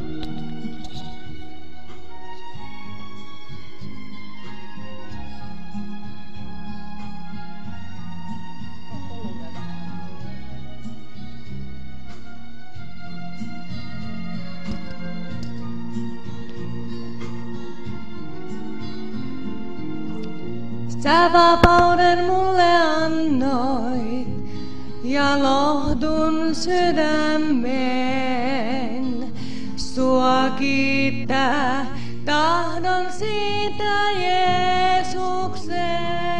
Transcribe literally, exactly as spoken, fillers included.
Sä vapauden mulle annoit ja lohdun sydämen. Sua kiittää tahdon siitä Jeesuksen.